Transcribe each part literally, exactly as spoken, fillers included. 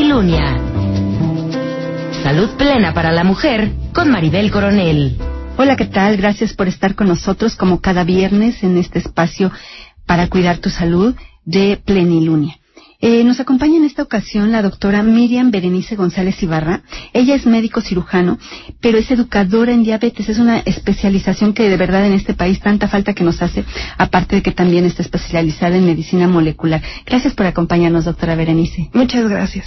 Plenilunia. Salud plena para la mujer con Maribel Coronel. Hola, ¿qué tal? Gracias por estar con nosotros como cada viernes en este espacio para cuidar tu salud de Plenilunia. Eh, nos acompaña en esta ocasión la doctora Miriam Berenice González Ibarra. Ella es médico cirujano, pero es educadora en diabetes. Es una especialización que de verdad en este país tanta falta que nos hace, aparte de que también está especializada en medicina molecular. Gracias por acompañarnos, doctora Berenice. Muchas gracias.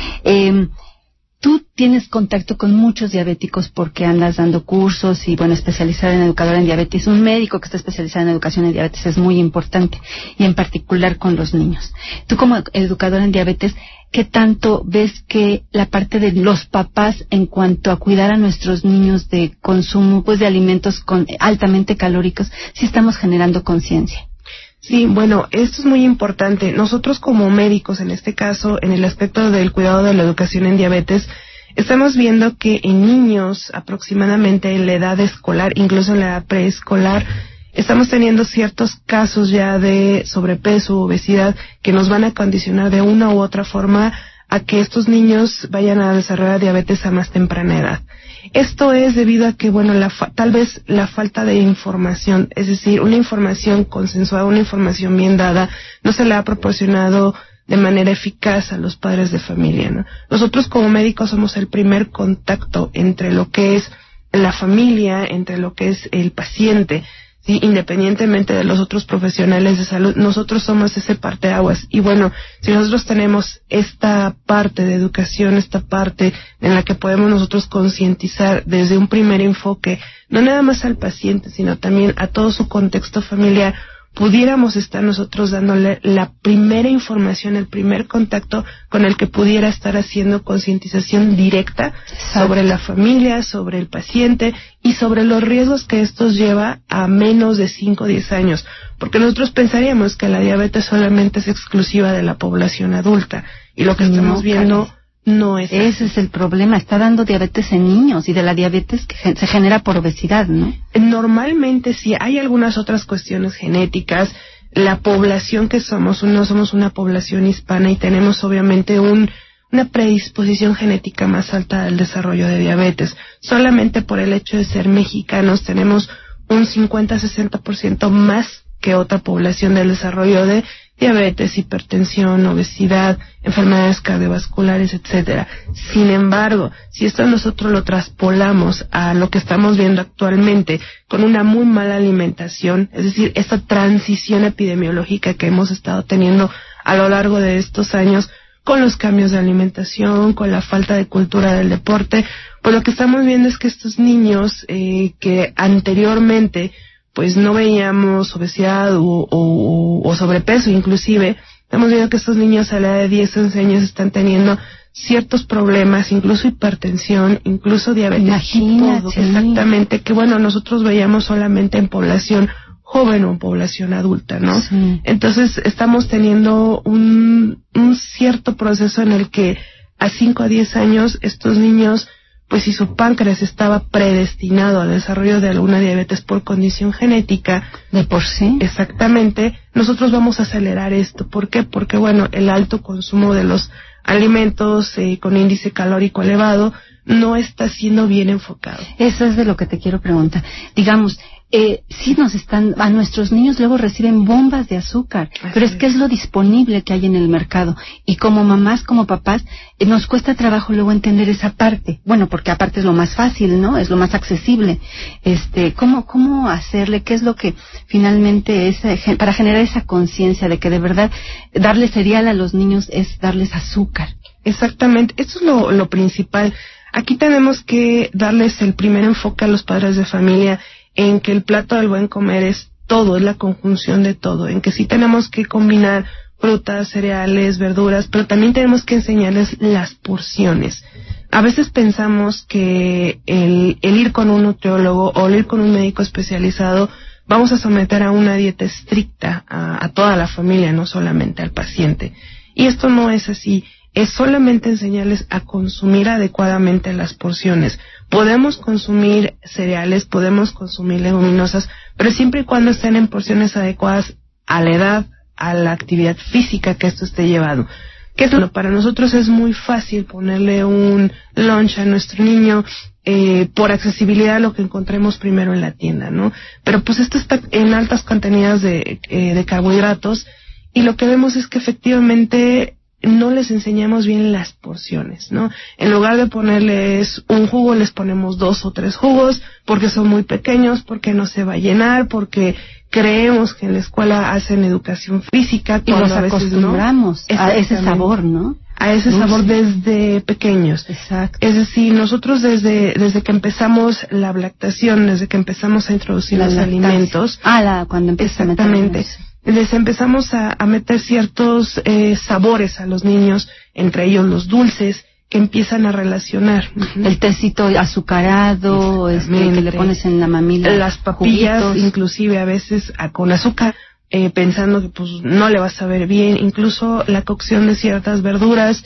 Eh, Tú tienes contacto con muchos diabéticos porque andas dando cursos y, bueno, especializada en educadora en diabetes. Un médico que está especializado en educación en diabetes es muy importante, y en particular con los niños. Tú, como educadora en diabetes, ¿qué tanto ves que la parte de los papás en cuanto a cuidar a nuestros niños de consumo, pues, de alimentos con, altamente calóricos, si estamos generando conciencia? Sí, bueno, esto es muy importante. Nosotros como médicos, en este caso, en el aspecto del cuidado de la educación en diabetes, estamos viendo que en niños, aproximadamente en la edad escolar, incluso en la edad preescolar, estamos teniendo ciertos casos ya de sobrepeso, obesidad, que nos van a condicionar de una u otra forma a que estos niños vayan a desarrollar diabetes a más temprana edad. Esto es debido a que, bueno, la fa- tal vez la falta de información, es decir, una información consensuada, una información bien dada, no se le ha proporcionado de manera eficaz a los padres de familia, ¿no? Nosotros como médicos somos el primer contacto entre lo que es la familia, entre lo que es el paciente, ¿sí? Independientemente de los otros profesionales de salud, nosotros somos ese parteaguas. Y bueno, si nosotros tenemos esta parte de educación, esta parte en la que podemos nosotros concientizar desde un primer enfoque, no nada más al paciente, sino también a todo su contexto familiar, pudiéramos estar nosotros dándole la primera información, el primer contacto con el que pudiera estar haciendo concientización directa sobre la familia, sobre el paciente y sobre los riesgos que estos lleva a menos de cinco o diez años. Porque nosotros pensaríamos que la diabetes solamente es exclusiva de la población adulta, y lo que estamos No, viendo no es así. Ese es el problema, está dando diabetes en niños, y de la diabetes que gen- se genera por obesidad, ¿no? Normalmente sí, hay algunas otras cuestiones genéticas. La población que somos, no somos una población hispana y tenemos obviamente un, una predisposición genética más alta al desarrollo de diabetes. Solamente por el hecho de ser mexicanos tenemos un cincuenta a sesenta por ciento más que otra población del desarrollo de diabetes, hipertensión, obesidad, enfermedades cardiovasculares, etcétera. Sin embargo, si esto nosotros lo traspolamos a lo que estamos viendo actualmente con una muy mala alimentación, es decir, esta transición epidemiológica que hemos estado teniendo a lo largo de estos años, con los cambios de alimentación, con la falta de cultura del deporte, pues lo que estamos viendo es que estos niños eh, que anteriormente pues no veíamos obesidad o, o, o sobrepeso inclusive, hemos visto que estos niños a la edad de diez, once años están teniendo ciertos problemas, incluso hipertensión, incluso diabetes. Imagínate. Tipo, exactamente, que bueno, nosotros veíamos solamente en población joven o en población adulta, ¿no? Sí. Entonces estamos teniendo un, un cierto proceso en el que a cinco a diez años estos niños, pues si su páncreas estaba predestinado al desarrollo de alguna diabetes por condición genética, De por sí. exactamente, nosotros vamos a acelerar esto. ¿Por qué? Porque, bueno, el alto consumo de los alimentos eh, con índice calórico elevado no está siendo bien enfocado. Eso es de lo que te quiero preguntar. Digamos, eh, sí nos están, a nuestros niños luego reciben bombas de azúcar, Así pero es es. que es lo disponible que hay en el mercado. Y como mamás, como papás, eh, nos cuesta trabajo luego entender esa parte. Bueno, porque aparte es lo más fácil, ¿no? Es lo más accesible. Este, ¿cómo, cómo hacerle? ¿Qué es lo que finalmente es, eh, gen- para generar esa conciencia de que de verdad darle cereal a los niños es darles azúcar? Exactamente, eso es lo, lo principal. Aquí tenemos que darles el primer enfoque a los padres de familia en que el plato del buen comer es todo, es la conjunción de todo, en que sí tenemos que combinar frutas, cereales, verduras, pero también tenemos que enseñarles las porciones. A veces pensamos que el, el ir con un nutriólogo o el ir con un médico especializado vamos a someter a una dieta estricta a, a toda la familia, no solamente al paciente. Y esto no es así. Es solamente enseñarles a consumir adecuadamente las porciones. Podemos consumir cereales, podemos consumir leguminosas, pero siempre y cuando estén en porciones adecuadas a la edad, a la actividad física que esto esté llevando. ¿Qué es lo? Para nosotros es muy fácil ponerle un lunch a nuestro niño eh, por accesibilidad a lo que encontremos primero en la tienda, ¿no? Pero pues esto está en altas contenidas de, eh, de carbohidratos, y lo que vemos es que efectivamente no les enseñamos bien las porciones, ¿no? En lugar de ponerles un jugo, les ponemos dos o tres jugos, porque son muy pequeños, porque no se va a llenar, porque creemos que en la escuela hacen educación física, y los acostumbramos ¿no? a ese sabor, ¿no? A ese Dulce. sabor desde pequeños. Exacto. Es decir, nosotros desde desde que empezamos la lactación, desde que empezamos a introducir la los lactancia. alimentos, ah, la, cuando empieza exactamente. A meter les empezamos a, a meter ciertos eh, sabores a los niños, entre ellos los dulces, que empiezan a relacionar. El tecito azucarado, este, que le pones en la mamila. Las papillas, juguitos. inclusive a veces a, con azúcar, eh, pensando que pues no le va a saber bien. Incluso la cocción de ciertas verduras,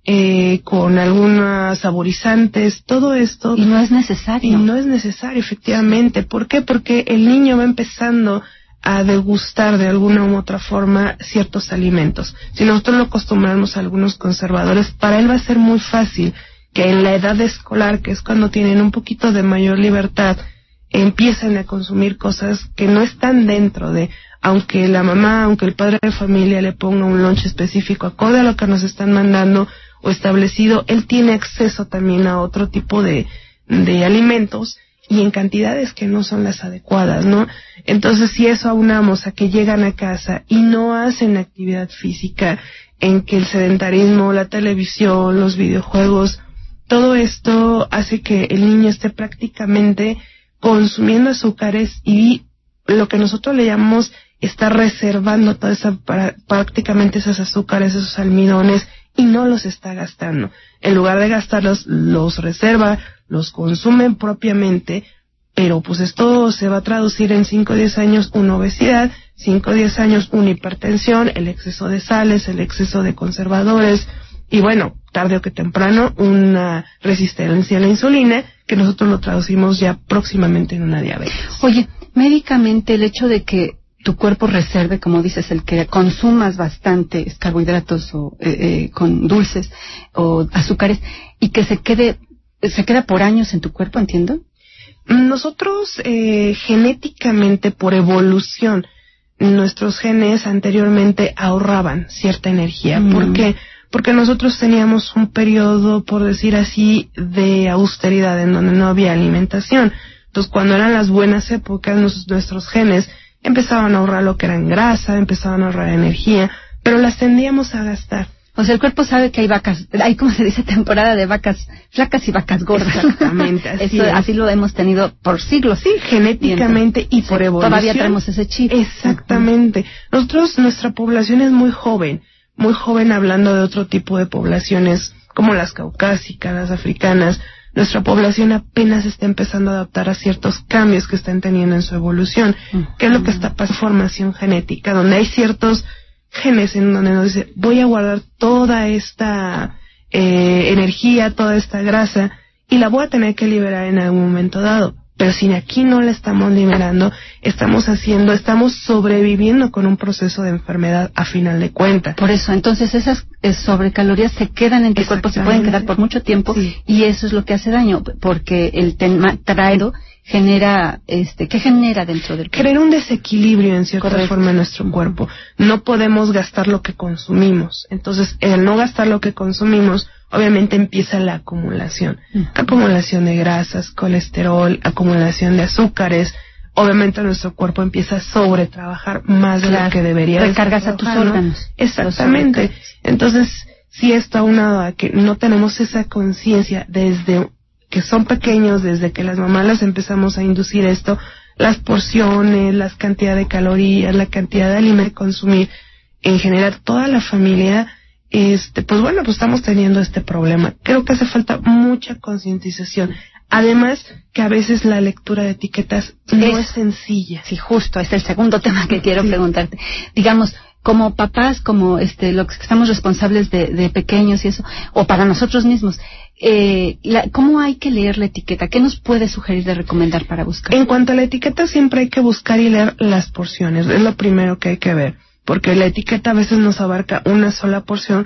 eh, con algunos saborizantes, todo esto. Y no es necesario. Y no es necesario, efectivamente. ¿Por qué? Porque el niño va empezando a degustar de alguna u otra forma ciertos alimentos. Si nosotros lo acostumbramos a algunos conservadores, para él va a ser muy fácil que en la edad escolar, que es cuando tienen un poquito de mayor libertad, empiecen a consumir cosas que no están dentro de, aunque la mamá, aunque el padre de familia le ponga un lunch específico acorde a lo que nos están mandando o establecido, él tiene acceso también a otro tipo de, de alimentos, y en cantidades que no son las adecuadas, ¿no? Entonces, si eso aunamos a que llegan a casa y no hacen actividad física, en que el sedentarismo, la televisión, los videojuegos, todo esto hace que el niño esté prácticamente consumiendo azúcares, y lo que nosotros le llamamos está reservando toda esa, para, prácticamente esos azúcares, esos almidones, y no los está gastando. En lugar de gastarlos, los reserva, los consumen propiamente, pero pues esto se va a traducir en cinco o diez años una obesidad, cinco o diez años una hipertensión, el exceso de sales, el exceso de conservadores, y bueno, tarde o que temprano, una resistencia a la insulina, que nosotros lo traducimos ya próximamente en una diabetes. Oye, médicamente el hecho de que tu cuerpo reserve, como dices, el que consumas bastantes carbohidratos o eh, eh, con dulces o azúcares, y que se quede se queda por años en tu cuerpo, ¿entiendo? Nosotros eh, genéticamente, por evolución, nuestros genes anteriormente ahorraban cierta energía. Mm. ¿Por qué? Porque nosotros teníamos un periodo, por decir así, de austeridad en donde no había alimentación. Entonces, cuando eran las buenas épocas, nos, nuestros genes empezaban a ahorrar lo que era en grasa, empezaban a ahorrar energía, pero las tendíamos a gastar. O sea, el cuerpo sabe que hay vacas, hay, como se dice, temporada de vacas flacas y vacas gordas. Exactamente, así Eso, es. Así lo hemos tenido por siglos. Sí, genéticamente y, y por sí, evolución. Todavía tenemos ese chip. Exactamente. Uh-huh. Nosotros, nuestra población es muy joven, muy joven hablando de otro tipo de poblaciones, como las caucásicas, las africanas. Nuestra población apenas está empezando a adaptar a ciertos cambios que están teniendo en su evolución. Uh-huh. ¿Qué es lo que está pasando? Formación genética, donde hay ciertos genes en donde nos dice, voy a guardar toda esta eh, energía, toda esta grasa, y la voy a tener que liberar en algún momento dado. Pero si aquí no la estamos liberando, estamos haciendo, estamos sobreviviendo con un proceso de enfermedad a final de cuentas. Por eso, entonces esas eh, sobrecalorías se quedan en tu cuerpo, se pueden quedar por mucho tiempo, sí. Y eso es lo que hace daño, porque el tema traído genera, este, ¿qué genera dentro del cuerpo? Genera un desequilibrio en cierta Correcto. forma en nuestro cuerpo. No podemos gastar lo que consumimos. Entonces, el no gastar lo que consumimos, obviamente empieza la acumulación. Uh-huh. Acumulación de grasas, colesterol, acumulación de azúcares. Obviamente nuestro cuerpo empieza a sobretrabajar más de claro. lo que debería. Recargas a tus órganos. Exactamente. Entonces, si esto aunado a que no tenemos esa conciencia desde que son pequeños, desde que las mamás las empezamos a inducir esto, las porciones, las cantidades de calorías, la cantidad de alimento que consumir, en general toda la familia, este, pues bueno, pues estamos teniendo este problema. Creo que hace falta mucha concientización. Además, que a veces la lectura de etiquetas no es, es sencilla. Sí, justo, es el segundo tema que quiero sí. preguntarte. Digamos, como papás, como este, los que estamos responsables de, de pequeños y eso, o para nosotros mismos, eh, la, ¿cómo hay que leer la etiqueta? ¿Qué nos puede sugerir de recomendar para buscar? En cuanto a la etiqueta, siempre hay que buscar y leer las porciones. Es lo primero que hay que ver, porque la etiqueta a veces nos abarca una sola porción,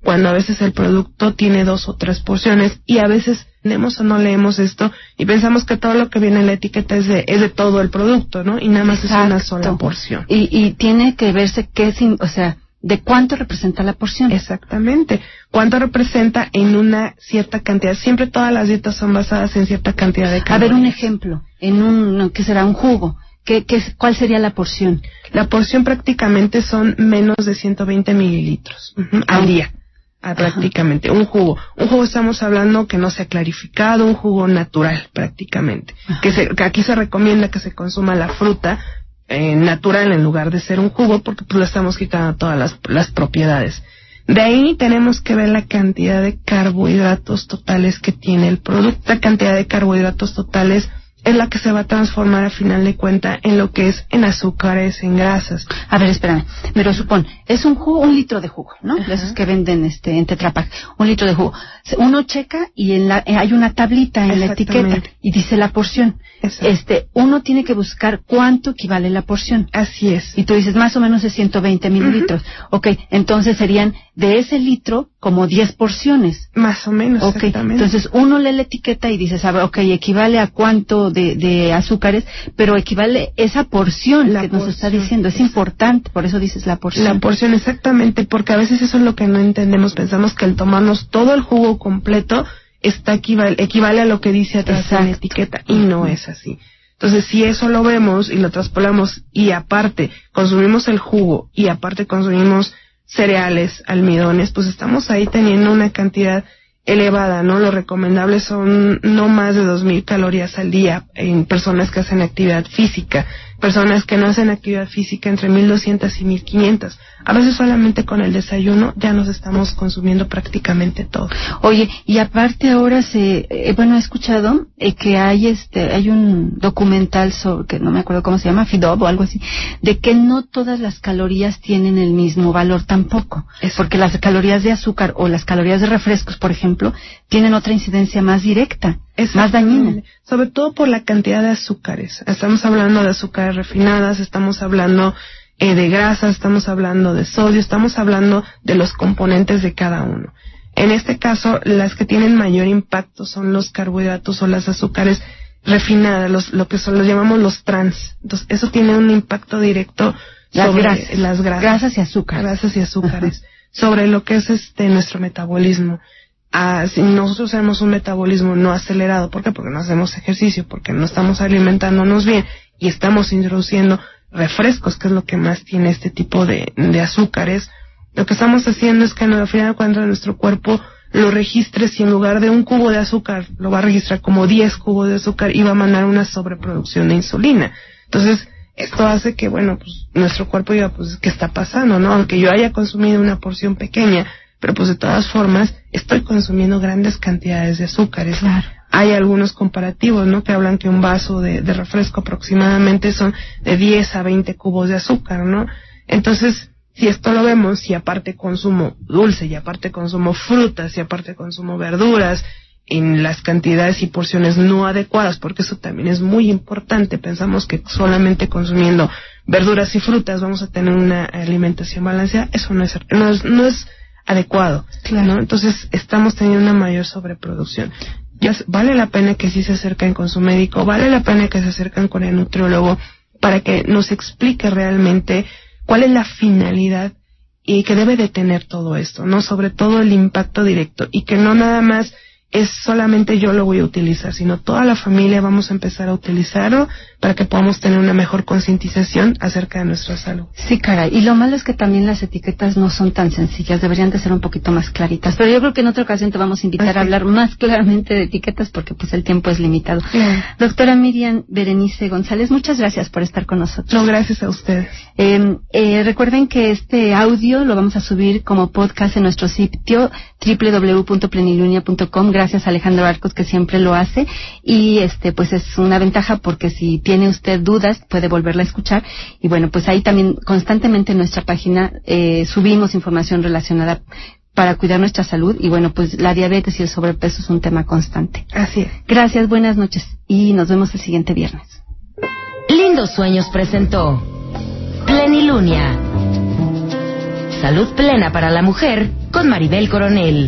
cuando a veces el producto tiene dos o tres porciones y a veces leemos o no leemos esto y pensamos que todo lo que viene en la etiqueta es de, es de todo el producto, ¿no? Y nada más Exacto. es una sola porción. Y, y tiene que verse qué es, o sea, de cuánto representa la porción. Exactamente. Cuánto representa en una cierta cantidad. Siempre todas las dietas son basadas en cierta cantidad de calorías. A ver, un ejemplo. En un, ¿qué será? Un jugo. ¿Qué, qué, ¿Cuál sería la porción? La porción prácticamente son menos de ciento veinte mililitros uh-huh, al día. Ah, prácticamente. Ajá. Un jugo. Un jugo estamos hablando que no sea clarificado, un jugo natural prácticamente. Que, se, que aquí se recomienda que se consuma la fruta Eh, natural en lugar de ser un jugo, porque pues le estamos quitando todas las, las propiedades. De ahí tenemos que ver la cantidad de carbohidratos totales que tiene el producto. La cantidad de carbohidratos totales es la que se va a transformar a final de cuenta en lo que es en azúcares, en grasas. A ver, espérame, pero supón, es un jugo, un litro de jugo, ¿no? Ajá. De esos que venden este en Tetra Pak, un litro de jugo. Uno checa y en la, hay una tablita en la etiqueta y dice la porción. Exacto. Este, uno tiene que buscar cuánto equivale la porción. Así es. Y tú dices, más o menos es ciento veinte mililitros. Uh-huh. Ok, entonces serían de ese litro como diez porciones. Más o menos, okay. Exactamente. Entonces uno lee la etiqueta y dices, a ver, ok, equivale a cuánto de, de azúcares, pero equivale esa porción la que porción, nos está diciendo. Es importante, por eso dices la porción. La porción, exactamente, porque a veces eso es lo que no entendemos. Pensamos que el tomarnos todo el jugo completo está equivale, equivale a lo que dice atrás Exacto. en la etiqueta, y no es así. Entonces, si eso lo vemos y lo traspolamos y aparte consumimos el jugo y aparte consumimos cereales, almidones, pues estamos ahí teniendo una cantidad elevada, ¿no? Lo recomendable son no más de dos mil calorías al día en personas que hacen actividad física, personas que no hacen actividad física entre mil doscientas y mil quinientas. A veces solamente con el desayuno ya nos estamos consumiendo prácticamente todo. Oye, y aparte ahora se, eh, bueno, he escuchado eh, que hay este, hay un documental sobre, que no me acuerdo cómo se llama, Fidob o algo así, de que no todas las calorías tienen el mismo valor tampoco, Eso. porque las calorías de azúcar o las calorías de refrescos, por ejemplo, tienen otra incidencia más directa, más dañina. Sobre todo por la cantidad de azúcares. Estamos hablando de azúcares refinadas, estamos hablando eh, de grasas, estamos hablando de sodio, estamos hablando de los componentes de cada uno. En este caso, las que tienen mayor impacto son los carbohidratos o las azúcares refinadas, los, lo que son, los llamamos los trans. Entonces, eso tiene un impacto directo las sobre grasas, las grasas. Grasas y azúcares. Grasas y azúcares. Sobre lo que es este nuestro metabolismo. Ah, si nosotros tenemos un metabolismo no acelerado, ¿por qué? Porque no hacemos ejercicio, porque no estamos alimentándonos bien y estamos introduciendo refrescos, que es lo que más tiene este tipo de, de azúcares. Lo que estamos haciendo es que al final cuando nuestro cuerpo lo registre, si en lugar de un cubo de azúcar lo va a registrar como diez cubos de azúcar y va a mandar una sobreproducción de insulina. Entonces, esto hace que, bueno, pues nuestro cuerpo diga, pues, ¿qué está pasando, no? Aunque yo haya consumido una porción pequeña, pero pues de todas formas estoy consumiendo grandes cantidades de azúcares. Claro. Hay algunos comparativos, ¿no? Que hablan que un vaso de, de refresco aproximadamente son de diez a veinte cubos de azúcar, ¿no? Entonces, si esto lo vemos, y aparte consumo dulce, y aparte consumo frutas, y aparte consumo verduras, en las cantidades y porciones no adecuadas, porque eso también es muy importante. Pensamos que solamente consumiendo verduras y frutas vamos a tener una alimentación balanceada. Eso no es, no es, no es adecuado, claro. ¿no? Entonces estamos teniendo una mayor sobreproducción. Ya vale la pena que sí se acerquen con su médico, vale la pena que se acerquen con el nutriólogo para que nos explique realmente cuál es la finalidad y que debe de tener todo esto, ¿no? Sobre todo el impacto directo, y que no nada más es solamente yo lo voy a utilizar, sino toda la familia vamos a empezar a utilizarlo para que podamos tener una mejor concientización acerca de nuestra salud. Sí, caray. Y lo malo es que también las etiquetas no son tan sencillas, deberían de ser un poquito más claritas. Pero yo creo que en otra ocasión te vamos a invitar okay. a hablar más claramente de etiquetas porque pues el tiempo es limitado. Claro. Doctora Miriam Berenice González, muchas gracias por estar con nosotros. No, gracias a ustedes. Eh, eh, recuerden que este audio lo vamos a subir como podcast en nuestro sitio doble u doble u doble u punto plenilunia punto com. Gracias a Alejandro Arcos, que siempre lo hace, y este pues es una ventaja porque si tiene usted dudas puede volverla a escuchar. Y bueno, pues ahí también constantemente en nuestra página eh, subimos información relacionada para cuidar nuestra salud, y bueno, pues la diabetes y el sobrepeso es un tema constante. Así es. Gracias, buenas noches y nos vemos el siguiente viernes. Lindos Sueños presentó Plenilunia. Salud plena para la mujer con Maribel Coronel.